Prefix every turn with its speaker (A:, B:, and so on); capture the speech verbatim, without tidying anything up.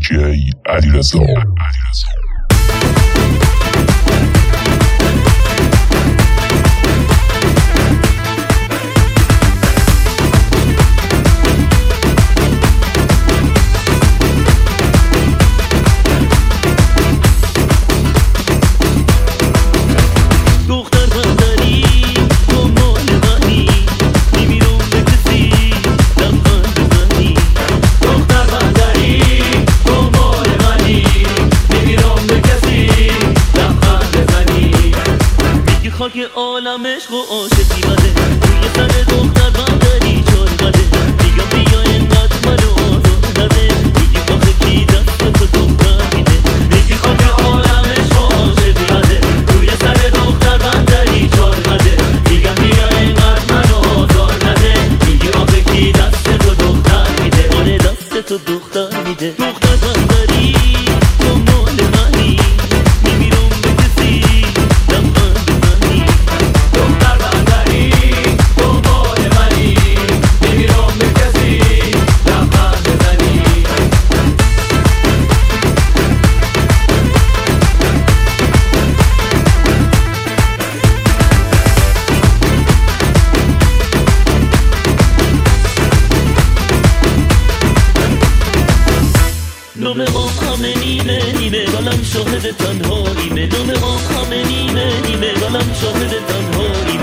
A: جی علیرضا.
B: خاک عالم عشق و عاشقی بده روی سر دختر بندری چار بده میگم بیا اینقدر منو آزار نده میگی آخه کی دست تو دختر میده میگی خاک عالم عشق و عاشقی بده روی سر دختر بندری چار بده میگم بیا اینقدر منو آزار نده میگی آخه کی دست تو دختر میده آره دست تو دختر میده دختر بندری تو مال منی میمیرم به کسی نومه هم همه نیمه نیمه ولم شاهد تنهاییمه نومه هم همه نیمه نیمه ولم شاهد تنهاییمه